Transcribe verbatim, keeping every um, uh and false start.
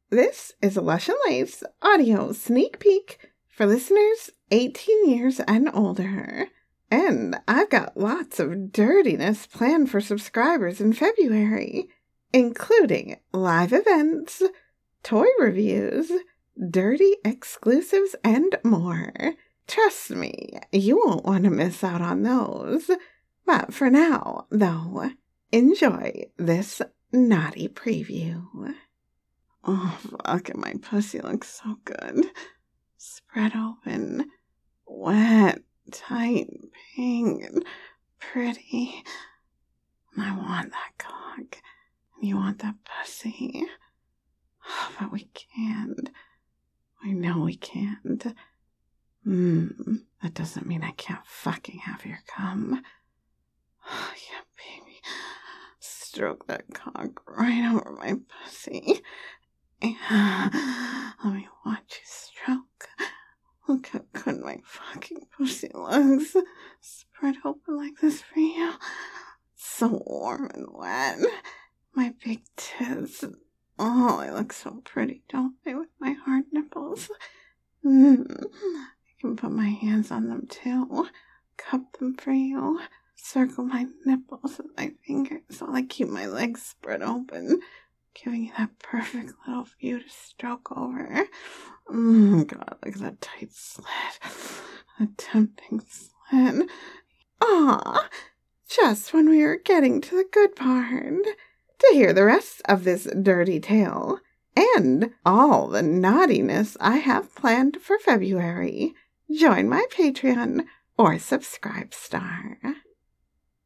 This is a Lush and Lace audio sneak peek for listeners eighteen years and older. And I've got lots of dirtiness planned for subscribers in February, including live events, toy reviews, dirty exclusives, and more. Trust me, you won't want to miss out on those. But for now, though, enjoy this naughty preview. Oh, fuck, my pussy looks so good. Spread open, wet, tight, pink, and pretty. I want that cock, and you want that pussy. Oh, but we can't. I know we can't. Hmm, that doesn't mean I can't fucking have your cum. Oh, yeah, baby. Stroke that cock right over my pussy. Yeah. Let me watch you stroke. Look how good my fucking pussy looks. Spread open like this for you. It's so warm and wet. My big tits. Oh, I look so pretty, don't they, with my hard nipples? Mm. I can put my hands on them too. Cup them for you. Circle my nipples with my fingers while I keep my legs spread open, giving you that perfect little view to stroke over. Mm, God, look at that tight slit. A tempting slit. Aw, just when we were getting to the good part. To hear the rest of this dirty tale, and all the naughtiness I have planned for February, join my Patreon or Subscribe Star.